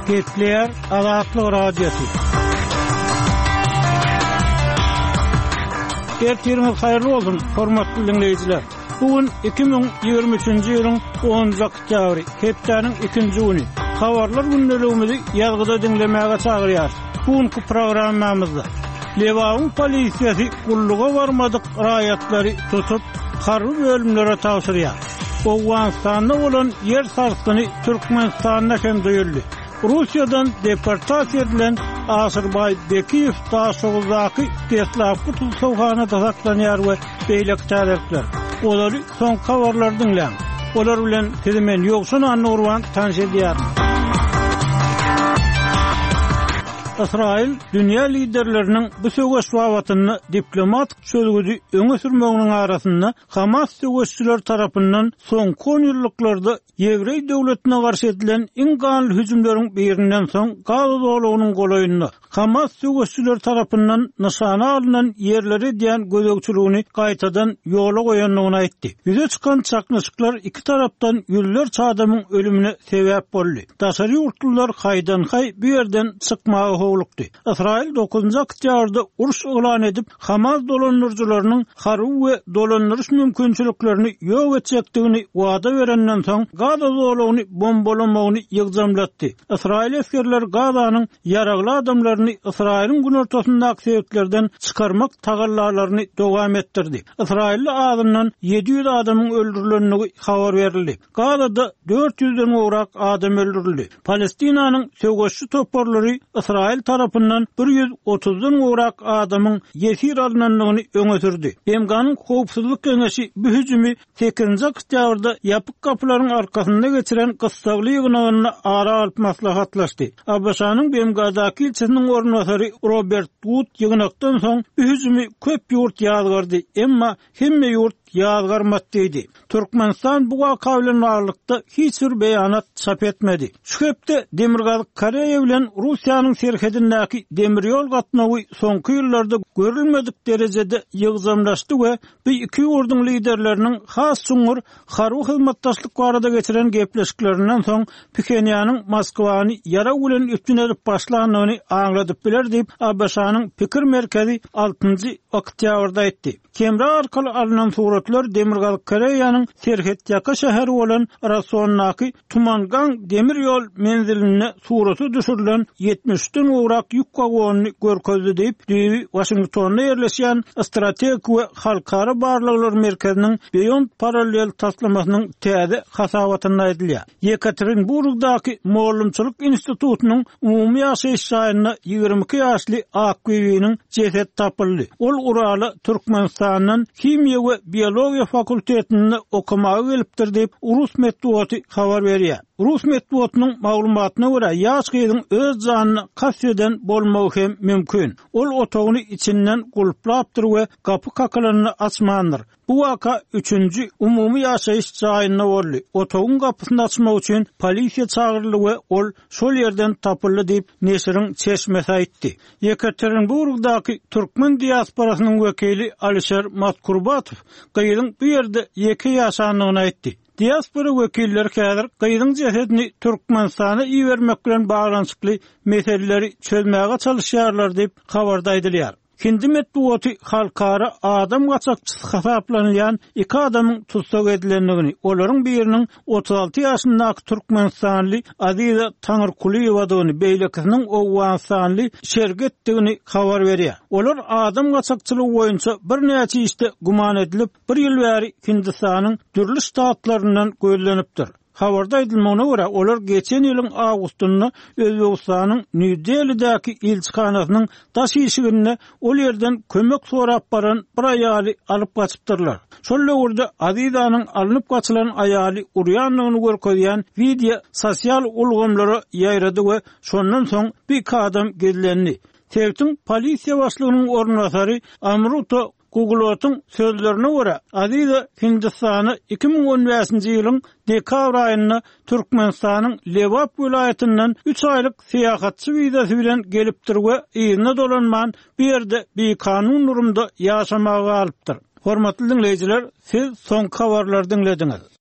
Gepler Azatlyk Radiosu. Ertirimiz hayırlı olsun, hormatly dinleyijiler. Bugün 2023-nji ýylyň 10 oktýabry, hepdeniň 2-nji güni. Habarlar gündeligimizi ýazgyda dinlemäge çagyrýar. Bugünkü programmamyzda Lewaň polisiýasy gulluga barmadyk raýatlary tutup, harby bölümlere tawsyrýar. Owganstanda bolan yer sarsyny Türkmenistanda hem döýüldi. Rusiýadan deportasiýa edilen Asyrbay Bekiýew daşygyzdaky Teslavky tutulýanynda saklanýar we beýlek täzekler. Olary soň habarlar dinleň. Olar bilen Tezemen ýoksun anurwan tanşedýär. İsrail dünýä liderleriniň bu söwgeş wawatyny diplomatik çözgüdi öňe sürmeginiň arasynda Hamas söwgeççiler tarapyndan soňky 10 ýyllyklarda Ýewrey döwletine garşy edilen iň ganly hüjümleriň birinden soň Gaza dolugynyň golaýynda Hamas söwgeççiler tarapyndan nyşana alynan ýerleri diýen gözegçiligini gaýtadan ýola goýanlygyny aýtdy. Ýüze çykan çaknyşyklar iki tarapdan ýüzlerçe adamyň ölümine sebäp boldy. Daşary ýurtlylar haýdan-haý bu ýerden çykmagy howlukdy. İsrail 9 oktýabrda uruş elan edip Hamas dolanýarjylarynyň harby we dolanýaryş mümkinçiliklerini ýok etjekdigini wada berenden soň Gaza dolugyny bombalamagyny ýygdamlatdy. İsrail askerler Gazanyň ýaragly adamlaryny İsrail'in gün ortasyndaky sebeplerden çykarmak tagallarlaryny dowam etdirdi. İsrail adamdan 700 adamyň öldürilenligi habar berildi. Gazada 400'den owrak adam öldürildi. Palestinanyň söwgeççi toparlary İsrail tarapyndan 130'dan owrak adamyň ýesir alynanlygyny öňe sürdi. Emganyň howpsuzlyk keňeşi bu hüjümi 8 oktýabrda ýapyk kapylaryň arkasynda geçiren gysgaly ýygynyny ara alyp maslahatlaşdy. Abaşanyň Bemgadaky ilçesiniň ornwasary Robert Wood ýygnakdan soň bu hüjümi köp ýurt ýazgardy, emma hemme ýurt ýazgarmatdy. Türkmenistan bu waka bilen barlykda hiç bir beýanat çap etmedi. Şu hepde Demirgazy Koreýa bilen Rusiýanyň serhedindäki demir ýol gatnawy soňky ýyllarda görülmedik derejede ýygzamlaşdy we bu iki ýurduň liderleriniň has suňur harby hyzmatdaşlyk barada geçiren gepleşiklerinden soň Pchenýanyň Moskwany ýara bilen üstün edip başlanyny aňladyp biler diýip Abaşanyň pikir merkezi 6 oktýabrda aýtdy. Kemra arkaly alynan suratlar Demirgazy Koreýanyň serhet ýaka şäheri bolan Rasonnaky Tumangang demir ýol menziline suraty düşürilen 70'den owrak ýük wagonyny görkezdi diýip Washingtonda ýerleşýän strategik we halkara barlyklar merkeziniň beýon paralel taslamasynyň täze hasabatyny aýdylýar. Yekaterinburgdaky Mollumçylyk institutynyň umumy ýaşaýyş şaýyna 22 ýaşly akwynyň ceset tapyldy. Ol Uraly Türkmenistanyň Kimya we Biologiýa fakultetinde okumagy gelipdir diýip Rus medeniýeti habar berýär. Rus medeniýetiniň maglumatyna görä ýaş gyzyň öz janyny kasýeden bolmagy hem mümkin. Ol otagyny içinden gulplapdyr we kapy kakalaryny açmandyr. Bu waka 3-nji umumy ýaşaýyş jaýyna boldy. Otagyň kapysyny açmak üçin polisiýa çagyryldy we ol şol ýerden tapyldy diýip neşiriň çeşmesi aýtdy. Yekaterinburgdaky Türkmen diasporasynyň wekili Alişer Matkurbatow gyzyň bu ýerde ýeke ýaşanlygyny aýtdy. Diaspora wekilleri häzir gyzyň cesedini Türkmenistana iýermek bilen baglanyşykly meseleleri çözmäge çalışýarlar diýip habarda aýdylýar. Hindi medeniýeti halkara adam gaçakçysy hasaplanýan iki adamyň tutsak edilenligini, olaryň biriniň 36 ýaşyndaky Türkmenistanly Aziza Taňyrkuliýewa diýeni beýlekiniň Owganstanly şergetdigini habar berýär. Olar adam gaçakçylygy boýunça bir näçe işte guman edilip, bir ýyl bäri Hindistanyň türli ştatlaryndan gözlenipdir. Habarda aýdylmagyna görä, olar geçen ýylyň awgustynda Özbegistanyň New Delhi'däki elçixanasynyň daş ýeşigine ol ýerden kömek sorap baran bir aýaly alyp gaçypdyrlar. Şol ýerde Azizanyň alynyp gaçylan aýaly urýanlygyny görkezýän video sosial ulgamlara ýaýrady we şondan soň bir adam gezlendi. Sebäpden polisiýa başlygynyň ornwasary Amruta Google'un sözlerine göre Aziza Hindistany 2015-nji ýylyň dekabr aýynda Türkmenistanyň Lewap vilayetinden 3 aýlyk seýahatçy wizasy bilen gelipdir we ýygyna dolanman bir ýerde bir kanun nurumda ýaşamagy alypdyr. Hormatly dinleyijiler, siz soňky habarlary dinlediňiz.